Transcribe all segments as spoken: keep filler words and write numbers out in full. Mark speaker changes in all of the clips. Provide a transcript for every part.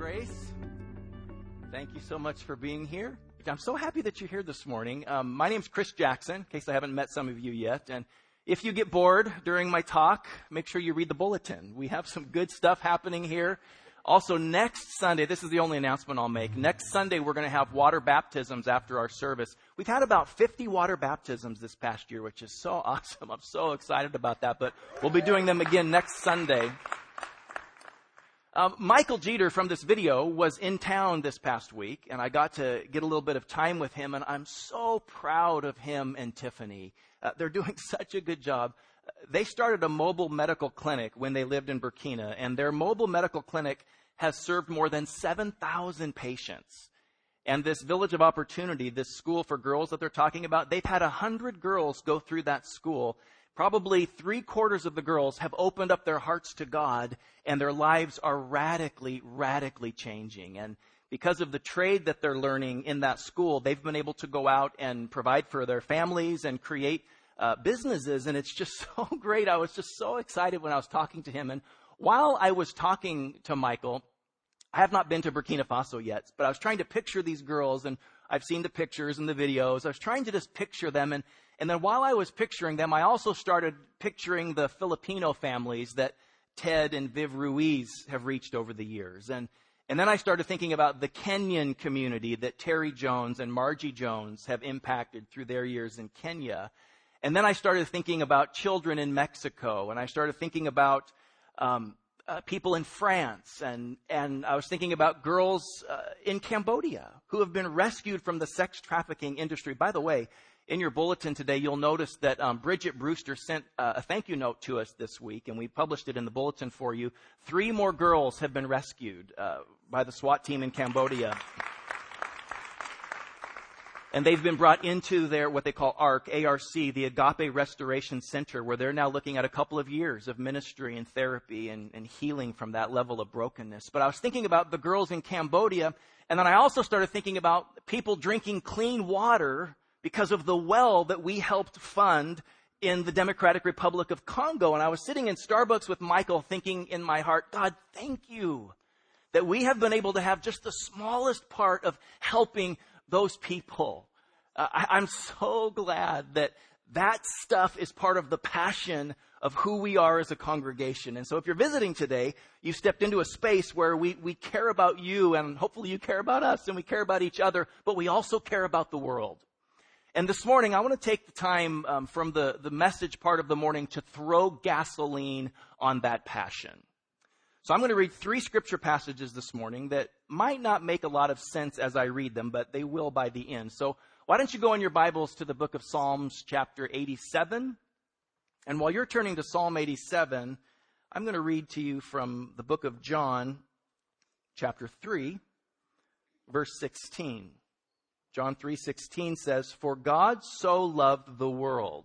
Speaker 1: Grace. Thank you so much for being here. I'm so happy that you're here this morning. Um, my name's Chris Jackson, in case I haven't met some of you yet. And if you get bored during my talk, make sure you read the bulletin. We have some good stuff happening here. Also, next Sunday, this is the only announcement I'll make. Next Sunday, we're going to have water baptisms after our service. We've had about fifty water baptisms this past year, which is so awesome. I'm so excited about that. But we'll be doing them again next Sunday. Um, Michael Jeter from this video was in town this past week, and I got to get a little bit of time with him, and I'm so proud of him and Tiffany. Uh, they're doing such a good job. They started a mobile medical clinic when they lived in Burkina, and their mobile medical clinic has served more than seven thousand patients. And this Village of Opportunity, this school for girls that they're talking about, they've had one hundred girls go through that school. Probably three quarters of the girls have opened up their hearts to God, and their lives are radically, radically changing. And because of the trade that they're learning in that school, they've been able to go out and provide for their families and create uh, businesses. And it's just so great. I was just so excited when I was talking to him. And while I was talking to Michael, I have not been to Burkina Faso yet, but I was trying to picture these girls, and I've seen the pictures and the videos. I was trying to just picture them. And And then while I was picturing them, I also started picturing the Filipino families that Ted and Viv Ruiz have reached over the years. And, and then I started thinking about the Kenyan community that Terry Jones and Margie Jones have impacted through their years in Kenya. And then I started thinking about children in Mexico. And I started thinking about um, uh, people in France. And, and I was thinking about girls uh, in Cambodia who have been rescued from the sex trafficking industry. By the way, in your bulletin today, you'll notice that um, Bridget Brewster sent uh, a thank you note to us this week, and we published it in the bulletin for you. Three more girls have been rescued uh, by the SWAT team in Cambodia. And they've been brought into their, what they call A R C, A R C, the Agape Restoration Center, where they're now looking at a couple of years of ministry and therapy and, and healing from that level of brokenness. But I was thinking about the girls in Cambodia, and then I also started thinking about people drinking clean water because of the well that we helped fund in the Democratic Republic of Congo. And I was sitting in Starbucks with Michael thinking in my heart, God, thank you that we have been able to have just the smallest part of helping those people. Uh, I, I'm so glad that that stuff is part of the passion of who we are as a congregation. And so if you're visiting today, you stepped into a space where we, we care about you, and hopefully you care about us, and we care about each other, but we also care about the world. And this morning, I want to take the time um, from the, the message part of the morning to throw gasoline on that passion. So I'm going to read three scripture passages this morning that might not make a lot of sense as I read them, but they will by the end. So why don't you go in your Bibles to the book of Psalms, chapter eighty-seven. And while you're turning to Psalm eighty-seven, I'm going to read to you from the book of John, chapter three, verse sixteen. John three sixteen says, "For God so loved the world."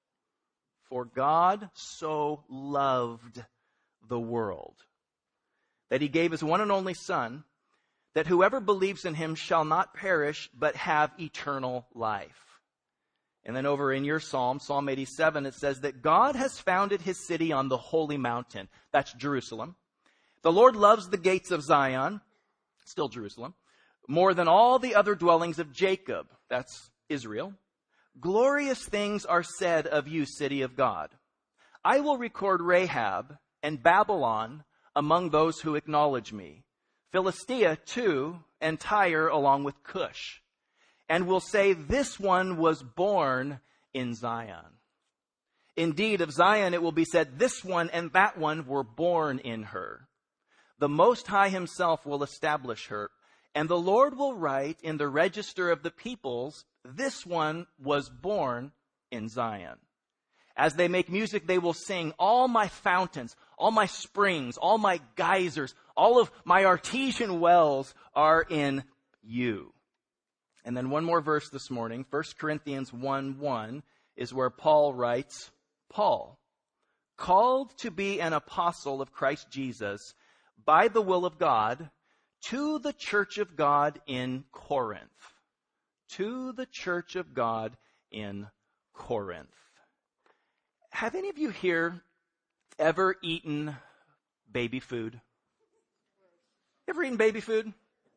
Speaker 1: For God so loved the world that he gave his one and only Son, that whoever believes in him shall not perish, but have eternal life. And then over in your Psalm, Psalm eighty-seven, it says that God has founded his city on the holy mountain. That's Jerusalem. The Lord loves the gates of Zion, still Jerusalem, more than all the other dwellings of Jacob. That's Israel. Glorious things are said of you, city of God. I will record Rahab and Babylon among those who acknowledge me. Philistia too, and Tyre along with Cush. And will say, this one was born in Zion. Indeed, of Zion it will be said, this one and that one were born in her. The Most High himself will establish her. And the Lord will write in the register of the peoples, this one was born in Zion. As they make music, they will sing, all my fountains, all my springs, all my geysers, all of my artesian wells are in you. And then one more verse this morning, First Corinthians one one, is where Paul writes, Paul, called to be an apostle of Christ Jesus by the will of God, to the church of God in Corinth. To the church of God in Corinth. Have any of you here ever eaten baby food? Ever eaten baby food?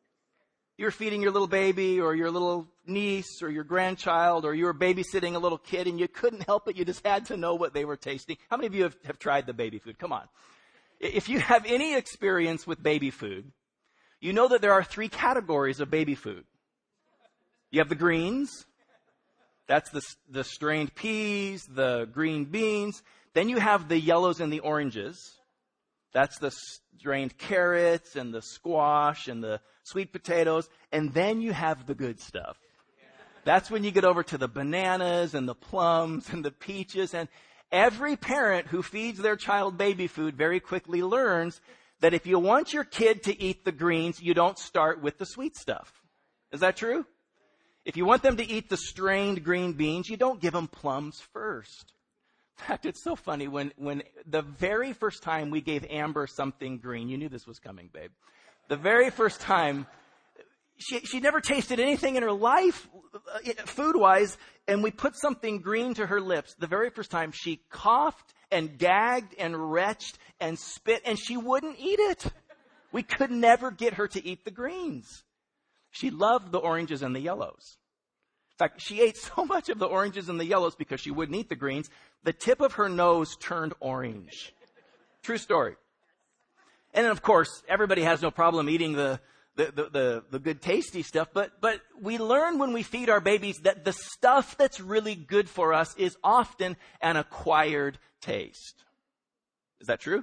Speaker 1: You were feeding your little baby or your little niece or your grandchild, or you were babysitting a little kid and you couldn't help it. You just had to know what they were tasting. How many of you have, have tried the baby food? Come on. If you have any experience with baby food, you know that there are three categories of baby food. You have the greens. That's the, the strained peas, the green beans. Then you have the yellows and the oranges. That's the strained carrots and the squash and the sweet potatoes. And then you have the good stuff. That's when you get over to the bananas and the plums and the peaches. And every parent who feeds their child baby food very quickly learns that if you want your kid to eat the greens, you don't start with the sweet stuff. Is that true? If you want them to eat the strained green beans, you don't give them plums first. In fact, it's so funny. When, when the very first time we gave Amber something green, you knew this was coming, babe. The very first time, she, she never tasted anything in her life, food-wise, and we put something green to her lips. The very first time, she coughed and gagged and retched and spit, and she wouldn't eat it. We could never get her to eat the greens. She loved the oranges and the yellows. In fact, she ate so much of the oranges and the yellows because she wouldn't eat the greens, the tip of her nose turned orange. True story. And then, of course, everybody has no problem eating the, the, the, the, the good tasty stuff, but, but we learn when we feed our babies that the stuff that's really good for us is often an acquired taste. Is that true?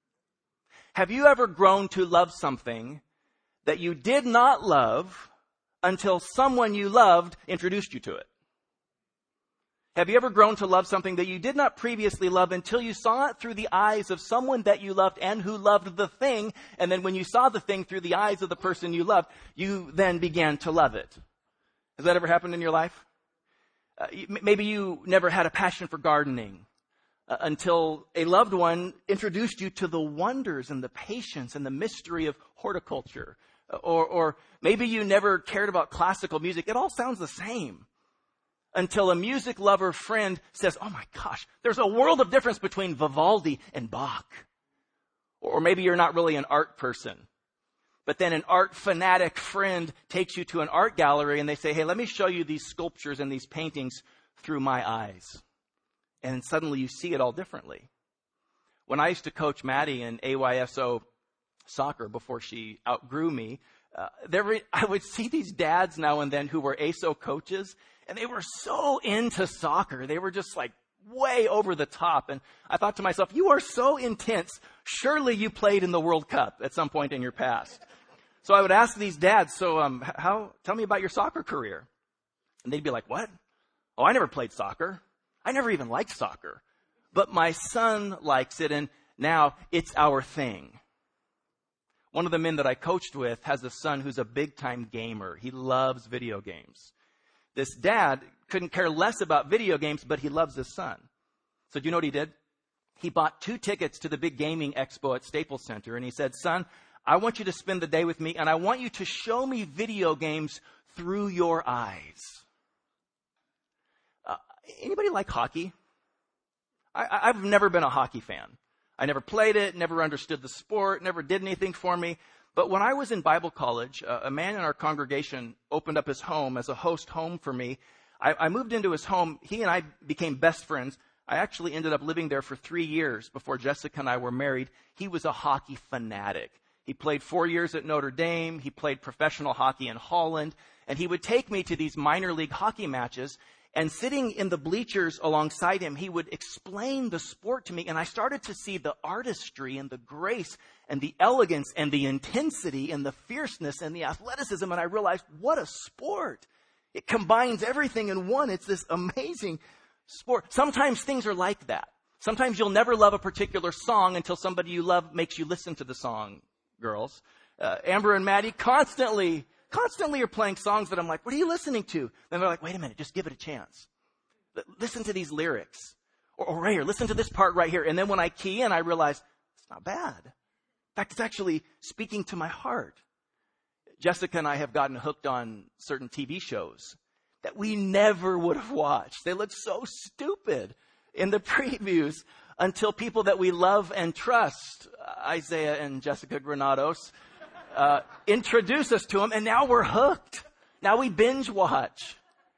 Speaker 1: Have you ever grown to love something that you did not love until someone you loved introduced you to it? Have you ever grown to love something that you did not previously love until you saw it through the eyes of someone that you loved and who loved the thing, and then when you saw the thing through the eyes of the person you loved, you then began to love it? Has that ever happened in your life? Uh, maybe you never had a passion for gardening uh, until a loved one introduced you to the wonders and the patience and the mystery of horticulture. Or, or maybe you never cared about classical music. It all sounds the same until a music lover friend says, oh my gosh, there's a world of difference between Vivaldi and Bach. Or maybe you're not really an art person, but then an art fanatic friend takes you to an art gallery and they say, hey, let me show you these sculptures and these paintings through my eyes. And suddenly you see it all differently. When I used to coach Maddie in A Y S O soccer before she outgrew me, uh, there were, I would see these dads now and then who were A S O coaches, and they were so into soccer. They were just like way over the top. And I thought to myself, you are so intense. Surely you played in the World Cup at some point in your past. So I would ask these dads, so um, how? Tell me about your soccer career. And they'd be like, what? Oh, I never played soccer. I never even liked soccer. But my son likes it, and now it's our thing. One of the men that I coached with has a son who's a big-time gamer. He loves video games. This dad couldn't care less about video games, but he loves his son. So do you know what he did? He bought two tickets to the big gaming expo at Staples Center, and he said, son, I want you to spend the day with me, and I want you to show me video games through your eyes. Uh, anybody like hockey? I, I've never been a hockey fan. I never played it, never understood the sport, never did anything for me. But when I was in Bible college, uh, a man in our congregation opened up his home as a host home for me. I, I moved into his home. He and I became best friends. I actually ended up living there for three years before Jessica and I were married. He was a hockey fanatic. He played four years at Notre Dame. He played professional hockey in Holland. And he would take me to these minor league hockey matches. And sitting in the bleachers alongside him, he would explain the sport to me. And I started to see the artistry and the grace and the elegance and the intensity and the fierceness and the athleticism. And I realized, what a sport. It combines everything in one. It's this amazing sport. Sometimes things are like that. Sometimes you'll never love a particular song until somebody you love makes you listen to the song, girls. Uh, Amber and Maddie constantly Constantly are playing songs that I'm like, what are you listening to? Then they're like, wait a minute, just give it a chance. Listen to these lyrics. Or, or right here, listen to this part right here. And then when I key in, I realize it's not bad. In fact, it's actually speaking to my heart. Jessica and I have gotten hooked on certain T V shows that we never would have watched. They look so stupid in the previews until people that we love and trust, Isaiah and Jessica Granados, uh, introduce us to him, and now we're hooked. Now we binge watch.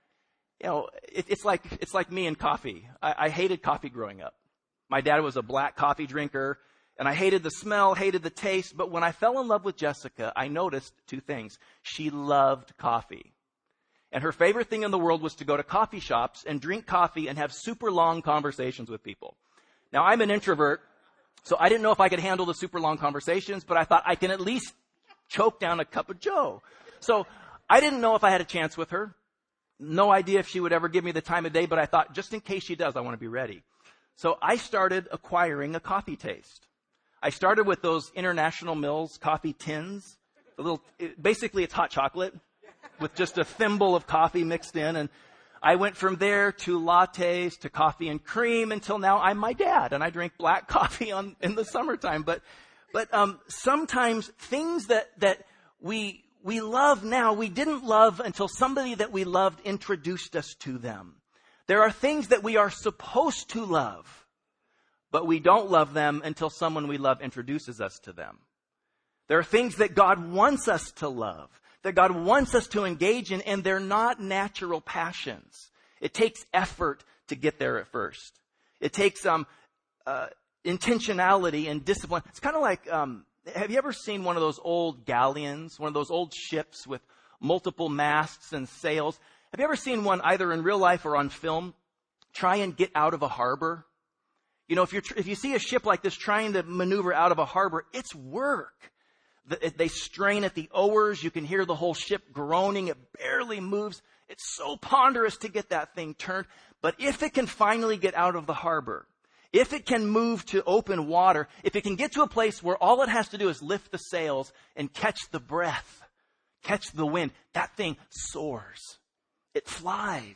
Speaker 1: You know, it, it's like it's like me and coffee. I, I hated coffee growing up. My dad was a black coffee drinker, and I hated the smell, hated the taste. But when I fell in love with Jessica, I noticed two things. She loved coffee. And her favorite thing in the world was to go to coffee shops and drink coffee and have super long conversations with people. Now, I'm an introvert, so I didn't know if I could handle the super long conversations, but I thought I can at least choke down a cup of joe. So I didn't know if I had a chance with her. No idea if she would ever give me the time of day, but I thought just in case she does, I want to be ready. So I started acquiring a coffee taste. I started with those International Mills coffee tins. A little, it, basically it's hot chocolate with just a thimble of coffee mixed in. And I went from there to lattes, to coffee and cream, until now I'm my dad and I drink black coffee on, in the summertime. But, but, um, sometimes things that, that we, we love now, we didn't love until somebody that we loved introduced us to them. There are things that we are supposed to love, but we don't love them until someone we love introduces us to them. There are things that God wants us to love, that God wants us to engage in, and they're not natural passions. It takes effort to get there at first. It takes um, uh, intentionality and discipline. It's kind of like, um, have you ever seen one of those old galleons, one of those old ships with multiple masts and sails? Have you ever seen one either in real life or on film try and get out of a harbor? You know, if you're, if you see a ship like this trying to maneuver out of a harbor, it's work. They strain at the oars. You can hear the whole ship groaning. It barely moves. It's so ponderous to get that thing turned. But if it can finally get out of the harbor, if it can move to open water, if it can get to a place where all it has to do is lift the sails and catch the breath, catch the wind, that thing soars. It flies.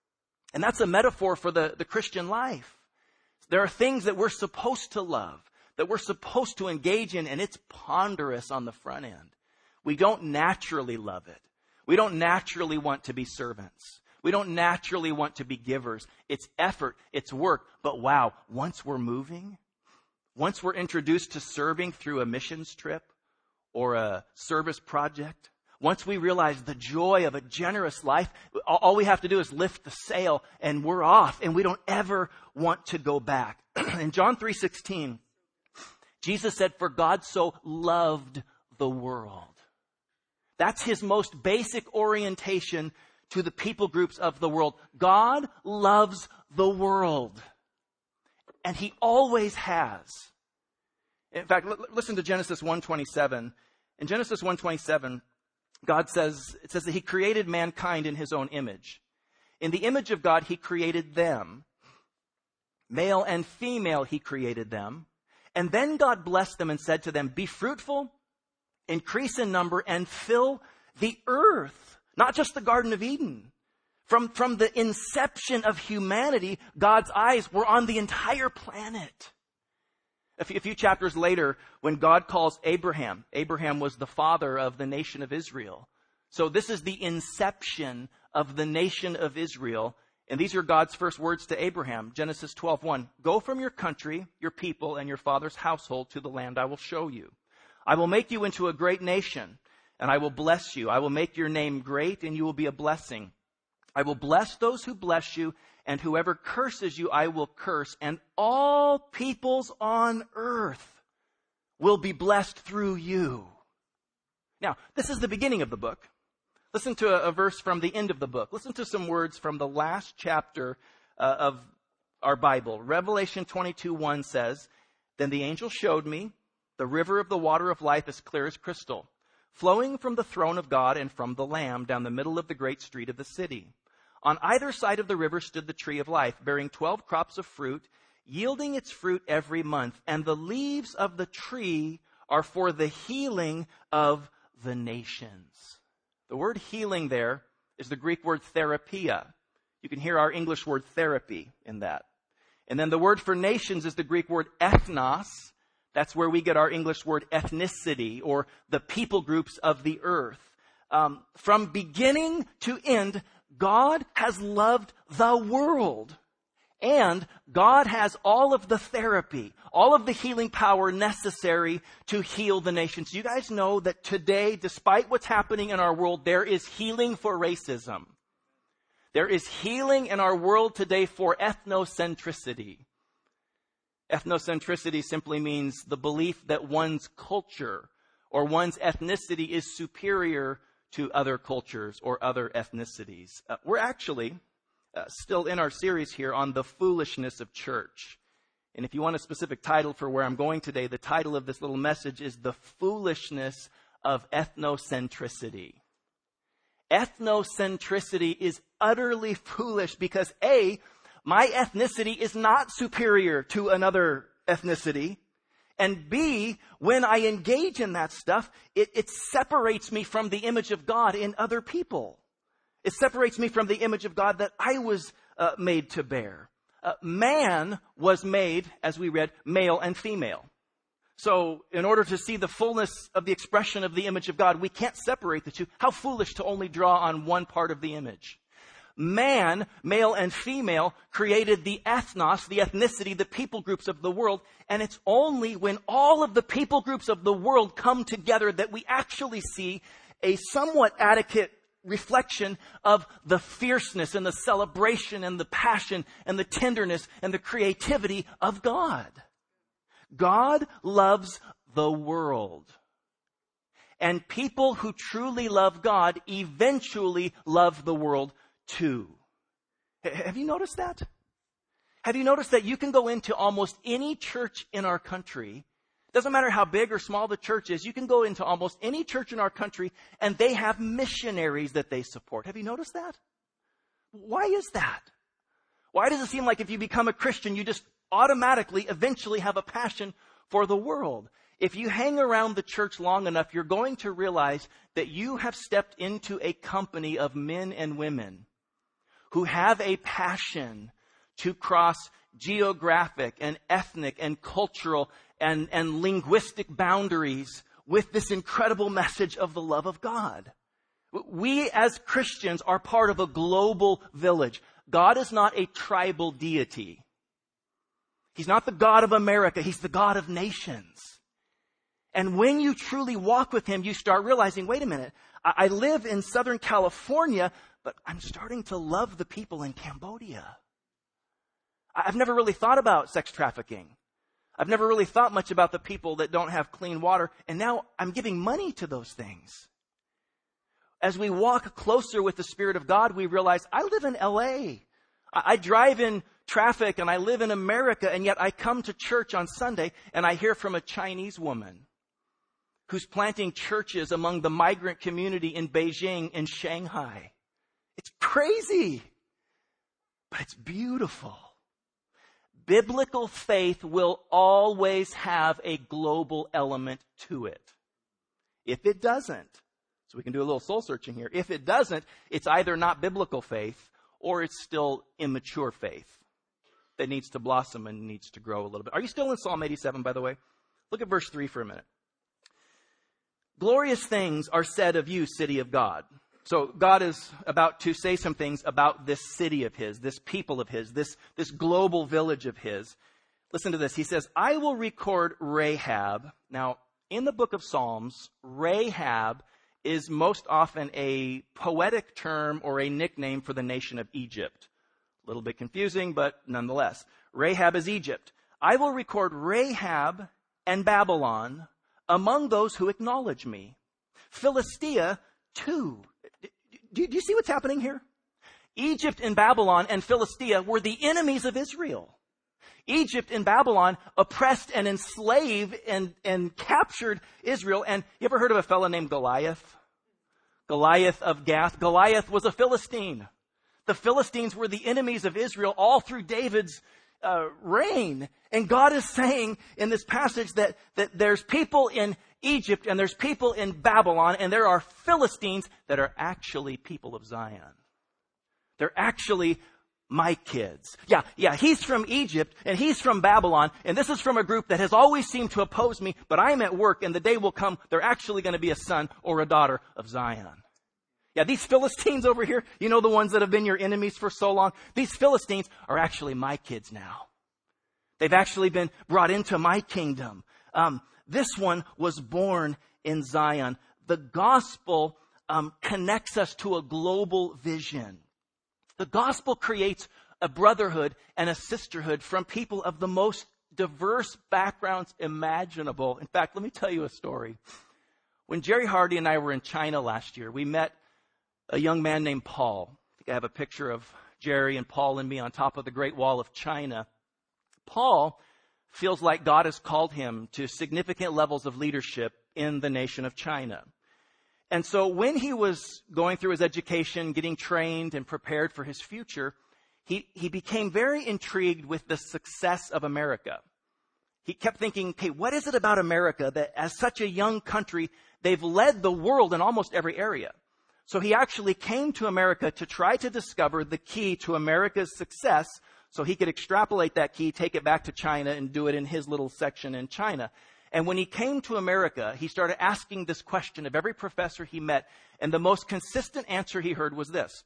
Speaker 1: And that's a metaphor for the, the Christian life. There are things that we're supposed to love, that we're supposed to engage in, and it's ponderous on the front end. We don't naturally love it. We don't naturally want to be servants. We don't naturally want to be givers. It's effort, it's work. But wow, once we're moving, once we're introduced to serving through a missions trip or a service project, once we realize the joy of a generous life, all we have to do is lift the sail and we're off, and we don't ever want to go back. In John three sixteen, Jesus said, "For God so loved the world." That's his most basic orientation to the people groups of the world. God loves the world. And he always has. In fact, l- listen to Genesis one twenty-seven. In Genesis one twenty-seven, God says, it says that he created mankind in his own image. In the image of God, he created them. Male and female, he created them. And then God blessed them and said to them, "Be fruitful, increase in number, and fill the earth." Not just the Garden of Eden. From, from the inception of humanity, God's eyes were on the entire planet. A few, a few chapters later, when God calls Abraham, Abraham was the father of the nation of Israel. So this is the inception of the nation of Israel. And these are God's first words to Abraham. Genesis twelve one. "Go from your country, your people, and your father's household to the land I will show you. I will make you into a great nation, and I will bless you. I will make your name great, and you will be a blessing. I will bless those who bless you, and whoever curses you, I will curse. And all peoples on earth will be blessed through you." Now, this is the beginning of the book. Listen to a, a verse from the end of the book. Listen to some words from the last chapter uh, of our Bible. Revelation twenty-two one says, "Then the angel showed me the river of the water of life as clear as crystal, flowing from the throne of God and from the Lamb down the middle of the great street of the city. On either side of the river stood the tree of life, bearing twelve crops of fruit, yielding its fruit every month. And the leaves of the tree are for the healing of the nations." The word healing there is the Greek word therapia. You can hear our English word therapy in that. And then the word for nations is the Greek word ethnos. That's where we get our English word ethnicity, or the people groups of the earth. Um, from beginning to end, God has loved the world. And God has all of the therapy, all of the healing power necessary to heal the nations. You guys know that today, despite what's happening in our world, there is healing for racism. There is healing in our world today for ethnocentricity. Ethnocentricity simply means the belief that one's culture or one's ethnicity is superior to other cultures or other ethnicities. Uh, we're actually uh, still in our series here on the foolishness of church. And if you want a specific title for where I'm going today, the title of this little message is The Foolishness of Ethnocentricity. Ethnocentricity is utterly foolish because A, my ethnicity is not superior to another ethnicity. And B, when I engage in that stuff, it, it separates me from the image of God in other people. It separates me from the image of God that I was uh, made to bear. Uh, man was made, as we read, male and female. So in order to see the fullness of the expression of the image of God, we can't separate the two. How foolish to only draw on one part of the image. Man, male and female, created the ethnos, the ethnicity, the people groups of the world. And it's only when all of the people groups of the world come together that we actually see a somewhat adequate reflection of the fierceness and the celebration and the passion and the tenderness and the creativity of God. God loves the world. And people who truly love God eventually love the world too. Have you noticed that? Have you noticed that you can go into almost any church in our country? Doesn't matter how big or small the church is. You can go into almost any church in our country and they have missionaries that they support. Have you noticed that? Why is that? Why does it seem like if you become a Christian, you just automatically eventually have a passion for the world? If you hang around the church long enough, you're going to realize that you have stepped into a company of men and women who have a passion to cross geographic and ethnic and cultural and, and linguistic boundaries with this incredible message of the love of God. We as Christians are part of a global village. God is not a tribal deity. He's not the God of America. He's the God of nations. And when you truly walk with Him, you start realizing, wait a minute, I, I live in Southern California, but I'm starting to love the people in Cambodia. I've never really thought about sex trafficking. I've never really thought much about the people that don't have clean water. And now I'm giving money to those things. As we walk closer with the Spirit of God, we realize I live in L A. I, I drive in traffic and I live in America, and yet I come to church on Sunday and I hear from a Chinese woman who's planting churches among the migrant community in Beijing and Shanghai. It's crazy, but it's beautiful. Biblical faith will always have a global element to it. If it doesn't, so we can do a little soul searching here. If it doesn't, it's either not biblical faith or it's still immature faith that needs to blossom and needs to grow a little bit. Are you still in Psalm eighty-seven, by the way? Look at verse three for a minute. Glorious things are said of you, city of God. So God is about to say some things about this city of His, this people of His, this, this global village of His. Listen to this. He says, I will record Rahab. Now, in the book of Psalms, Rahab is most often a poetic term or a nickname for the nation of Egypt. A little bit confusing, but nonetheless. Rahab is Egypt. I will record Rahab and Babylon among those who acknowledge me. Philistia, too. Do you see what's happening here? Egypt and Babylon and Philistia were the enemies of Israel. Egypt and Babylon oppressed and enslaved and, and captured Israel. And you ever heard of a fellow named Goliath? Goliath of Gath. Goliath was a Philistine. The Philistines were the enemies of Israel all through David's uh, reign. And God is saying in this passage that, that there's people in Egypt and there's people in Babylon and there are Philistines that are actually people of Zion. They're actually my kids. Yeah, yeah, he's from Egypt and he's from Babylon, and this is from a group that has always seemed to oppose me, but I'm at work and the day will come they're actually going to be a son or a daughter of Zion. Yeah, these Philistines over here, you know, the ones that have been your enemies for so long, these Philistines are actually my kids now. They've actually been brought into my kingdom. Um, this one was born in Zion. The gospel um, connects us to a global vision. The gospel creates a brotherhood and a sisterhood from people of the most diverse backgrounds imaginable. In fact, let me tell you a story. When Jerry Hardy and I were in China last year, we met a young man named Paul. I think I have a picture of Jerry and Paul and me on top of the Great Wall of China. Paul feels like God has called him to significant levels of leadership in the nation of China. And so when he was going through his education, getting trained and prepared for his future, he, he became very intrigued with the success of America. He kept thinking, okay, what is it about America that as such a young country, they've led the world in almost every area? So he actually came to America to try to discover the key to America's success so he could extrapolate that key, take it back to China, and do it in his little section in China. And when he came to America, he started asking this question of every professor he met, and the most consistent answer he heard was this: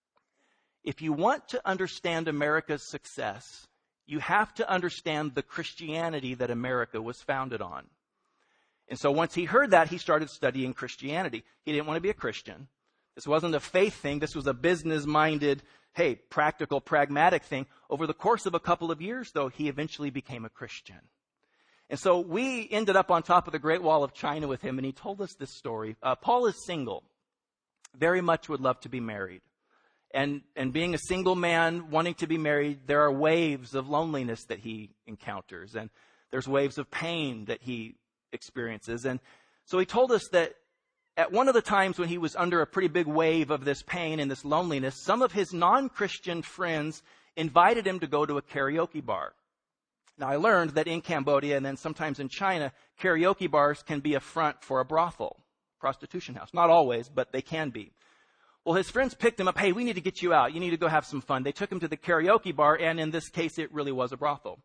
Speaker 1: if you want to understand America's success, you have to understand the Christianity that America was founded on. And so once he heard that, he started studying Christianity. He didn't want to be a Christian. This wasn't a faith thing. This was a business-minded, hey, practical, pragmatic thing. Over the course of a couple of years, though, he eventually became a Christian. And so we ended up on top of the Great Wall of China with him, and he told us this story. Uh, Paul is single, very much would love to be married. And, and being a single man wanting to be married, there are waves of loneliness that he encounters, and there's waves of pain that he experiences. And so he told us that at one of the times when he was under a pretty big wave of this pain and this loneliness, some of his non-Christian friends invited him to go to a karaoke bar. Now, I learned that in Cambodia and then sometimes in China, karaoke bars can be a front for a brothel, prostitution house. Not always, but they can be. Well, his friends picked him up. Hey, we need to get you out. You need to go have some fun. They took him to the karaoke bar, and in this case, it really was a brothel.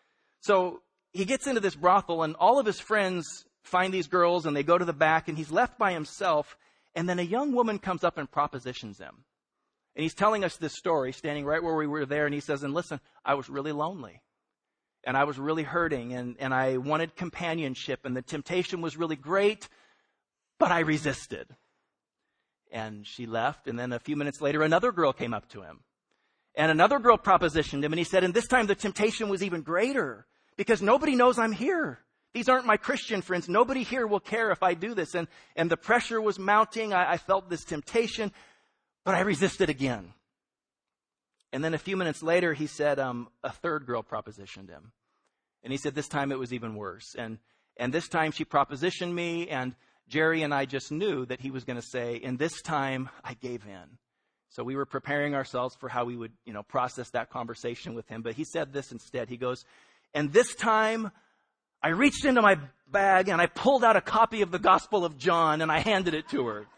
Speaker 1: So he gets into this brothel, and all of his friends find these girls, and they go to the back, and he's left by himself. And then a young woman comes up and propositions him. And he's telling us this story, standing right where we were there, and he says, and listen, I was really lonely. And I was really hurting, and, and I wanted companionship, and the temptation was really great, but I resisted. And she left, and then a few minutes later, another girl came up to him. And another girl propositioned him, and he said, and this time the temptation was even greater, because nobody knows I'm here. These aren't my Christian friends. Nobody here will care if I do this. And, and the pressure was mounting. I, I felt this temptation, but I resisted again. And then a few minutes later, he said, um, a third girl propositioned him. And he said, this time it was even worse. And, and this time she propositioned me, and Jerry and I just knew that he was going to say, and this time I gave in. So we were preparing ourselves for how we would, you know, process that conversation with him. But he said this instead. He goes, and this time I reached into my bag and I pulled out a copy of the Gospel of John and I handed it to her.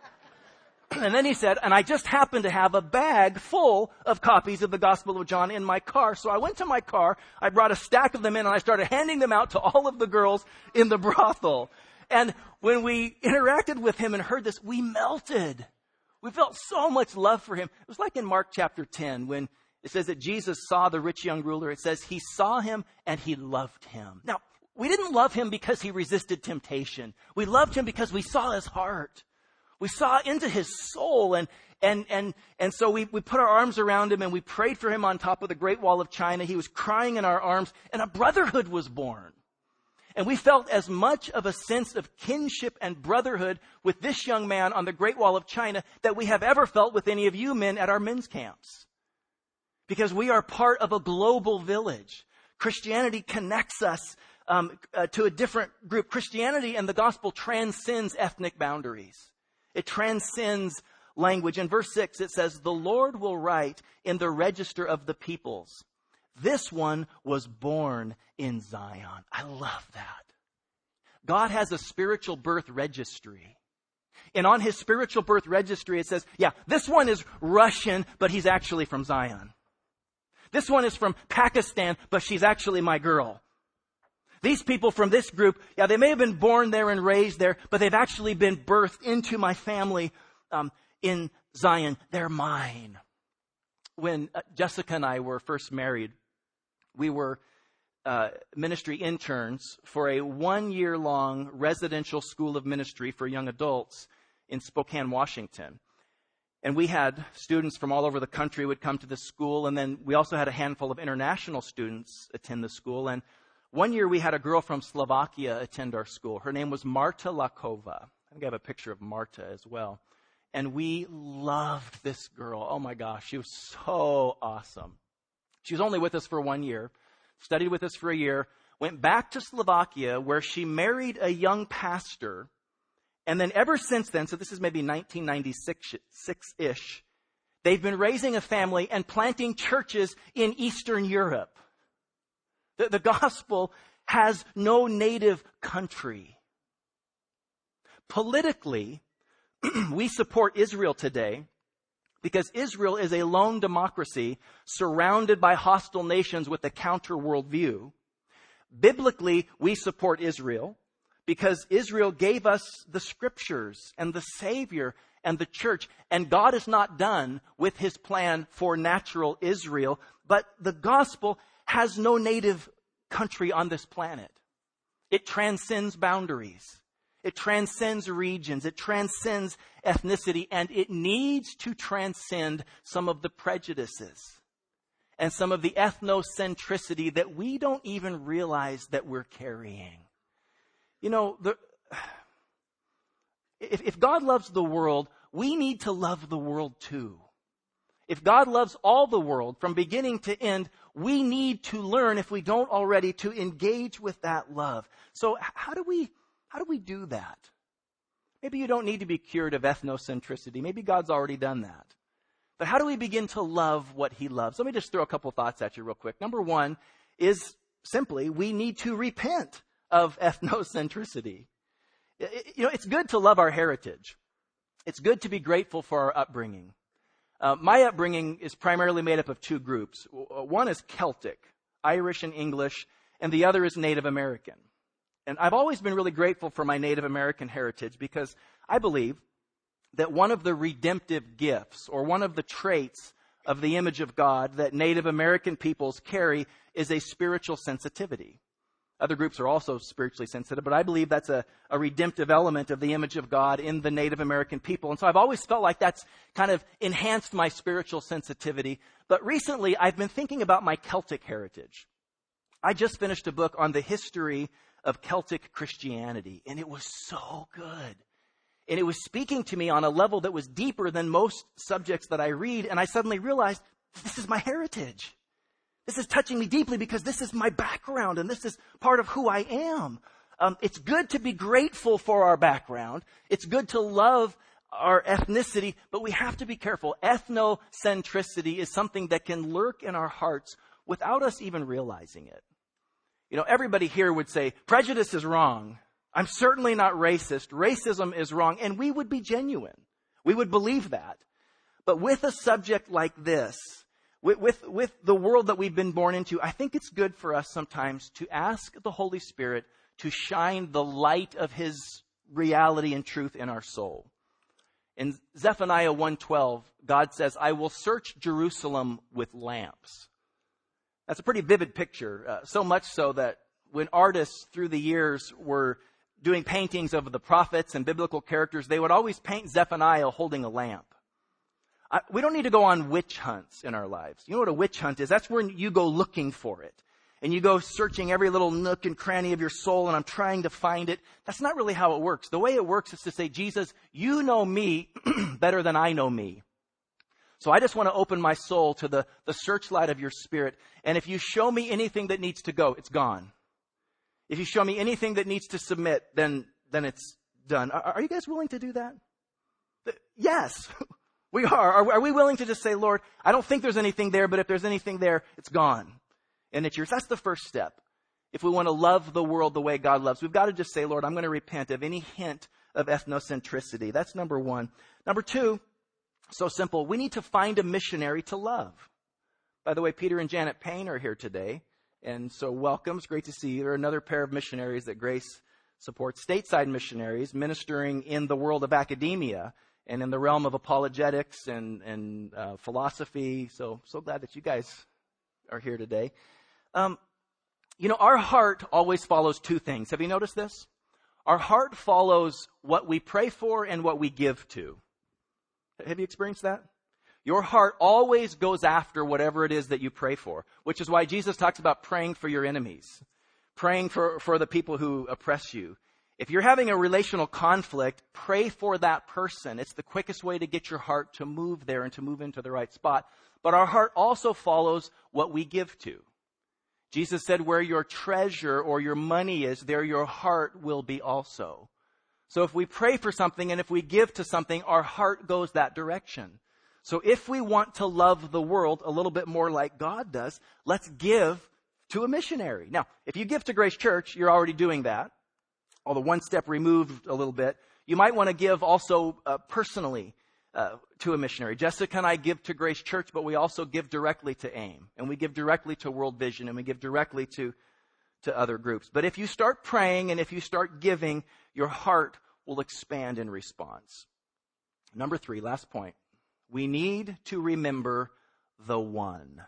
Speaker 1: And then he said, and I just happened to have a bag full of copies of the Gospel of John in my car. So I went to my car, I brought a stack of them in, and I started handing them out to all of the girls in the brothel. And when we interacted with him and heard this, we melted. We felt so much love for him. It was like in Mark chapter ten when it says that Jesus saw the rich young ruler. It says he saw him and he loved him. Now, we didn't love him because he resisted temptation. We loved him because we saw his heart. We saw into his soul, and and and and so we, we put our arms around him and we prayed for him on top of the Great Wall of China. He was crying in our arms, and a brotherhood was born. And we felt as much of a sense of kinship and brotherhood with this young man on the Great Wall of China that we have ever felt with any of you men at our men's camps. Because we are part of a global village. Christianity connects us um, uh, to a different group. Christianity and the gospel transcends ethnic boundaries. It transcends language. In verse six, it says, the Lord will write in the register of the peoples, this one was born in Zion. I love that. God has a spiritual birth registry. And on his spiritual birth registry, it says, yeah, this one is Russian, but he's actually from Zion. This one is from Pakistan, but she's actually my girl. These people from this group, yeah, they may have been born there and raised there, but they've actually been birthed into my family um, in Zion. They're mine. When uh, Jessica and I were first married, we were uh, ministry interns for a one-year-long residential school of ministry for young adults in Spokane, Washington. And we had students from all over the country would come to the school, and then we also had a handful of international students attend the school. And one year we had a girl from Slovakia attend our school. Her name was Marta Lakova. I think I have a picture of Marta as well. And we loved this girl. Oh my gosh, she was so awesome. She was only with us for one year, studied with us for a year, went back to Slovakia where she married a young pastor. And then ever since then, so this is maybe nineteen ninety-six-ish, they've been raising a family and planting churches in Eastern Europe. The, the gospel has no native country. Politically, we support Israel today because Israel is a lone democracy surrounded by hostile nations with a counter worldview. Biblically, we support Israel because Israel gave us the scriptures and the Savior and the church. And God is not done with his plan for natural Israel, but the gospel has no native country on this planet. It transcends boundaries. It transcends regions. It transcends ethnicity. And it needs to transcend some of the prejudices and some of the ethnocentricity that we don't even realize that we're carrying. You know, the, if, if God loves the world, we need to love the world too. If God loves all the world from beginning to end, we need to learn, if we don't already, to engage with that love. So how do we, how do we do that? Maybe you don't need to be cured of ethnocentricity. Maybe God's already done that. But how do we begin to love what he loves? Let me just throw a couple thoughts at you real quick. Number one is simply we need to repent of ethnocentricity. You know, it's good to love our heritage. It's good to be grateful for our upbringing. Uh, my upbringing is primarily made up of two groups. One is Celtic, Irish and English, and the other is Native American. And I've always been really grateful for my Native American heritage because I believe that one of the redemptive gifts or one of the traits of the image of God that Native American peoples carry is a spiritual sensitivity. Other groups are also spiritually sensitive, but I believe that's a, a redemptive element of the image of God in the Native American people. And so I've always felt like that's kind of enhanced my spiritual sensitivity. But recently, I've been thinking about my Celtic heritage. I just finished a book on the history of Celtic Christianity, and it was so good. And it was speaking to me on a level that was deeper than most subjects that I read, and I suddenly realized, this is my heritage. This is touching me deeply because this is my background and this is part of who I am. Um, it's good to be grateful for our background. It's good to love our ethnicity, but we have to be careful. Ethnocentricity is something that can lurk in our hearts without us even realizing it. You know, everybody here would say, prejudice is wrong. I'm certainly not racist. Racism is wrong. And we would be genuine. We would believe that. But with a subject like this, With, with, with the world that we've been born into, I think it's good for us sometimes to ask the Holy Spirit to shine the light of his reality and truth in our soul. In Zephaniah one twelve, God says, I will search Jerusalem with lamps. That's a pretty vivid picture, uh, so much so that when artists through the years were doing paintings of the prophets and biblical characters, they would always paint Zephaniah holding a lamp. I, we don't need to go on witch hunts in our lives. You know what a witch hunt is? That's when you go looking for it. And you go searching every little nook and cranny of your soul, and I'm trying to find it. That's not really how it works. The way it works is to say, Jesus, you know me better than I know me. So I just want to open my soul to the, the searchlight of your Spirit. And if you show me anything that needs to go, it's gone. If you show me anything that needs to submit, then, then it's done. Are, are you guys willing to do that? Yes. We are. are. Are we willing to just say, Lord, I don't think there's anything there, but if there's anything there, it's gone. And it's yours. That's the first step. If we want to love the world the way God loves, we've got to just say, Lord, I'm going to repent of any hint of ethnocentricity. That's number one. Number two, so simple, we need to find a missionary to love. By the way, Peter and Janet Payne are here today. And so welcome. It's great to see you. They're another pair of missionaries that Grace supports, stateside missionaries ministering in the world of academia and in the realm of apologetics and, and uh, philosophy. So, so glad that you guys are here today. Um, You know, our heart always follows two things. Have you noticed this? Our heart follows what we pray for and what we give to. Have you experienced that? Your heart always goes after whatever it is that you pray for, which is why Jesus talks about praying for your enemies, praying for, for the people who oppress you. If you're having a relational conflict, pray for that person. It's the quickest way to get your heart to move there and to move into the right spot. But our heart also follows what we give to. Jesus said, where your treasure or your money is, there your heart will be also. So if we pray for something and if we give to something, our heart goes that direction. So if we want to love the world a little bit more like God does, let's give to a missionary. Now, if you give to Grace Church, you're already doing that. Although one step removed a little bit, you might want to give also uh, personally uh, to a missionary. Jessica and I give to Grace Church, but we also give directly to AIM, and we give directly to World Vision, and we give directly to, to other groups. But if you start praying and if you start giving, your heart will expand in response. Number three, last point. We need to remember the one.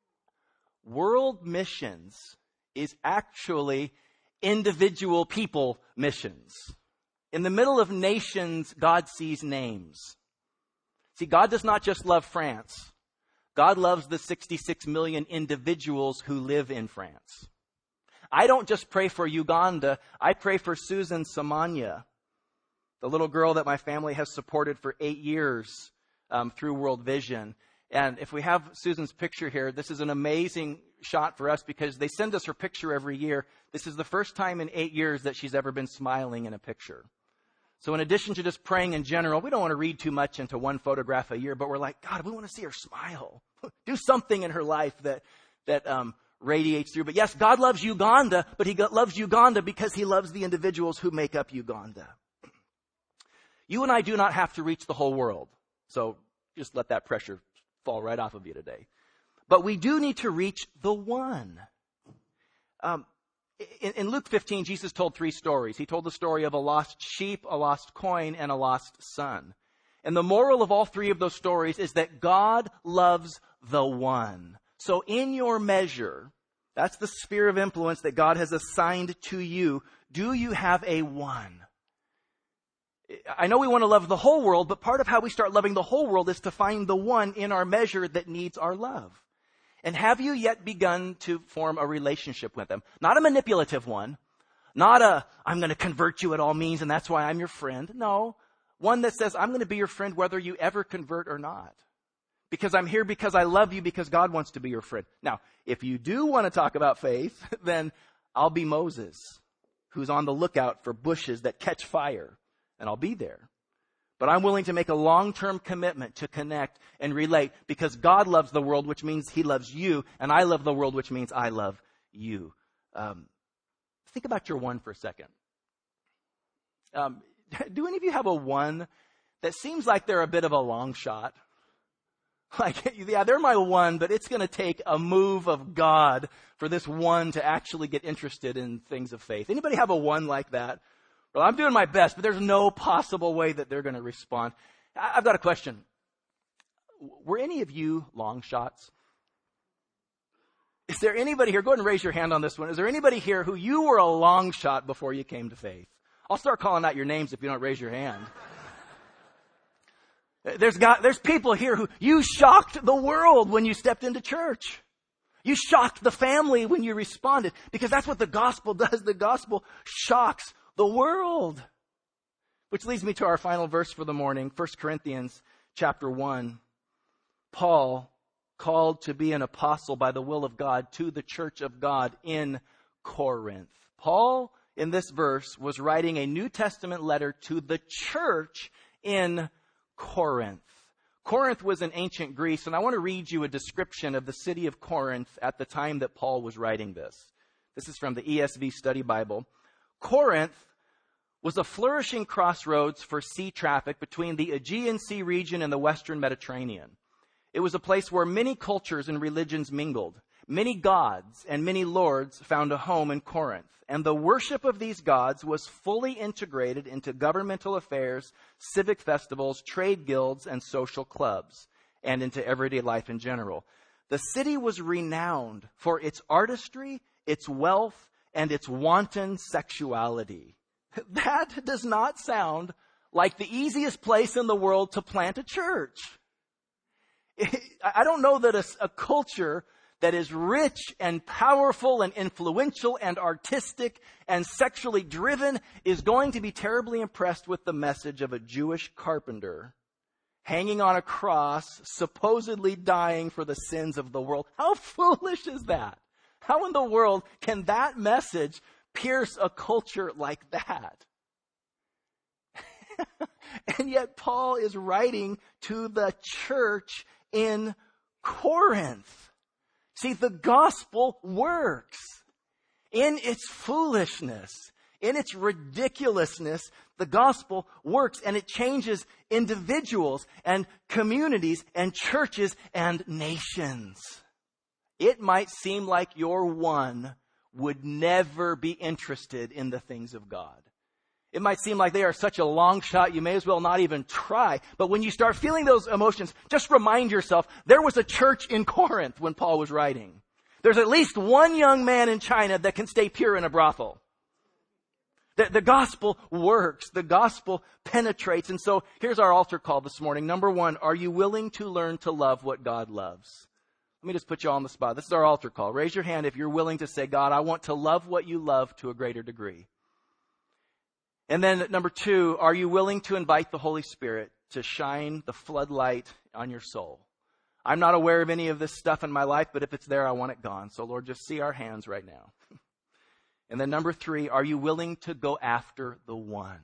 Speaker 1: World missions is actually individual people missions. In the middle of nations, God sees names. See, God does not just love France. God loves the sixty-six million individuals who live in France. I don't just pray for Uganda. I pray for Susan Samanya, the little girl that my family has supported for eight years um, through World Vision. And if we have Susan's picture here, this is an amazing shot for us because they send us her picture every year. This is the first time in eight years that she's ever been smiling in a picture. So in addition to just praying in general, we don't want to read too much into one photograph a year, but we're like, God, we want to see her smile. Do something in her life that that um, radiates through. But yes, God loves Uganda, but he loves Uganda because he loves the individuals who make up Uganda. You and I do not have to reach the whole world. So just let that pressure fall right off of you today. But we do need to reach the one. Um, in, in Luke fifteen, Jesus told three stories. He told the story of a lost sheep, a lost coin, and a lost son. And the moral of all three of those stories is that God loves the one. So in your measure, that's the sphere of influence that God has assigned to you. Do you have a one? I know we want to love the whole world, but part of how we start loving the whole world is to find the one in our measure that needs our love. And have you yet begun to form a relationship with them? Not a manipulative one. Not a, I'm going to convert you at all means and that's why I'm your friend. No. One that says, I'm going to be your friend whether you ever convert or not. Because I'm here because I love you because God wants to be your friend. Now, if you do want to talk about faith, then I'll be Moses, who's on the lookout for bushes that catch fire. And I'll be there. But I'm willing to make a long-term commitment to connect and relate because God loves the world, which means he loves you. And I love the world, which means I love you. Um, think about your one for a second. Um, do any of you have a one that seems like they're a bit of a long shot? Like, yeah, they're my one, but it's going to take a move of God for this one to actually get interested in things of faith. Anybody have a one like that? Well, I'm doing my best, but there's no possible way that they're going to respond. I've got a question. Were any of you long shots? Is there anybody here? Go ahead and raise your hand on this one. Is there anybody here who you were a long shot before you came to faith? I'll start calling out your names if you don't raise your hand. There's got, there's people here who you shocked the world when you stepped into church. You shocked the family when you responded because that's what the gospel does. The gospel shocks the world. Which leads me to our final verse for the morning, First Corinthians chapter one. Paul, called to be an apostle by the will of God to the church of God in Corinth. Paul, in this verse, was writing a New Testament letter to the church in Corinth. Corinth was in ancient Greece, and I want to read you a description of the city of Corinth at the time that Paul was writing this. This is from the E S V Study Bible. Corinth was a flourishing crossroads for sea traffic between the Aegean Sea region and the Western Mediterranean. It was a place where many cultures and religions mingled. Many gods and many lords found a home in Corinth, and the worship of these gods was fully integrated into governmental affairs, civic festivals, trade guilds, and social clubs, and into everyday life in general. The city was renowned for its artistry its wealth, and its wanton sexuality. That does not sound like the easiest place in the world to plant a church. I don't know that a, a culture that is rich and powerful and influential and artistic and sexually driven is going to be terribly impressed with the message of a Jewish carpenter hanging on a cross, supposedly dying for the sins of the world. How foolish is that? How in the world can that message pierce a culture like that? And yet Paul is writing to the church in Corinth. See, the gospel works. In its foolishness, in its ridiculousness, the gospel works, and it changes individuals and communities and churches and nations. It might seem like your one would never be interested in the things of God. It might seem like they are such a long shot, you may as well not even try. But when you start feeling those emotions, just remind yourself, there was a church in Corinth when Paul was writing. There's at least one young man in China that can stay pure in a brothel. The, the gospel works. The gospel penetrates. And so here's our altar call this morning. Number one, are you willing to learn to love what God loves? Let me just put you on the spot. This is our altar call. Raise your hand if you're willing to say, God, I want to love what you love to a greater degree. And then number two, are you willing to invite the Holy Spirit to shine the floodlight on your soul? I'm not aware of any of this stuff in my life, but if it's there, I want it gone. So Lord, just see our hands right now. And then number three, are you willing to go after the one?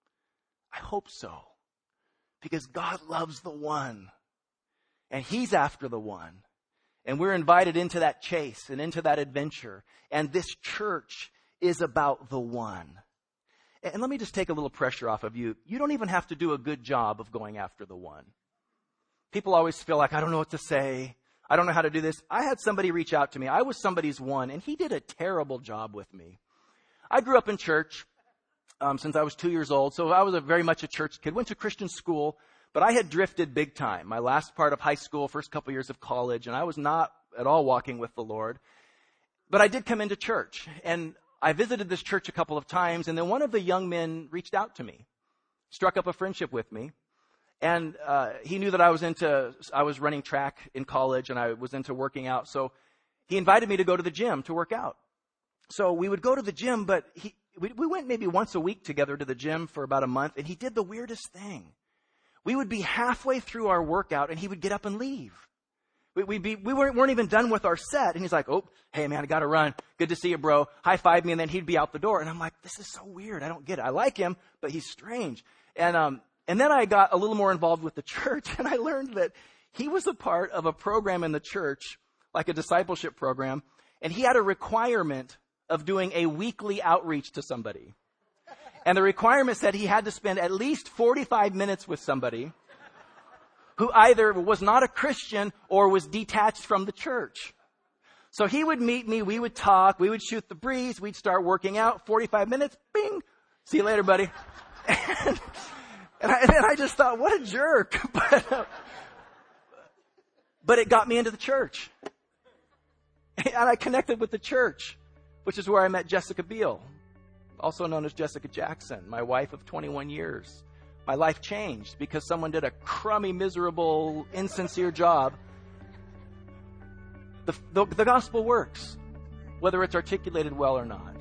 Speaker 1: I hope so. Because God loves the one. And He's after the one. And we're invited into that chase and into that adventure. And this church is about the one. And let me just take a little pressure off of you. You don't even have to do a good job of going after the one. People always feel like, I don't know what to say. I don't know how to do this. I had somebody reach out to me. I was somebody's one, and he did a terrible job with me. I grew up in church um, since I was two years old, so I was a very much a church kid. Went to Christian school, but I had drifted big time. My last part of high school, first couple years of college, and I was not at all walking with the Lord. But I did come into church, and I visited this church a couple of times, and then one of the young men reached out to me, struck up a friendship with me. And uh, he knew that I was into, I was running track in college, and I was into working out. So he invited me to go to the gym to work out. So we would go to the gym, but he, we, we went maybe once a week together to the gym for about a month, and he did the weirdest thing. We would be halfway through our workout, and he would get up and leave. We, we'd be, we weren't, weren't even done with our set, and he's like, oh, hey, man, I got to run. Good to see you, bro. High-five me, and then he'd be out the door. And I'm like, this is so weird. I don't get it. I like him, but he's strange. And um, and then I got a little more involved with the church, and I learned that he was a part of a program in the church, like a discipleship program, and he had a requirement of doing a weekly outreach to somebody. And the requirement said he had to spend at least forty-five minutes with somebody who either was not a Christian or was detached from the church. So he would meet me, we would talk, we would shoot the breeze, we'd start working out, forty-five minutes, bing, see you later, buddy. And, and, I, and then I just thought, what a jerk. But, uh, but it got me into the church. And I connected with the church, which is where I met Jessica Beal, also known as Jessica Jackson, my wife of twenty-one years. My life changed because someone did a crummy, miserable, insincere job. The, the, the gospel works, whether it's articulated well or not.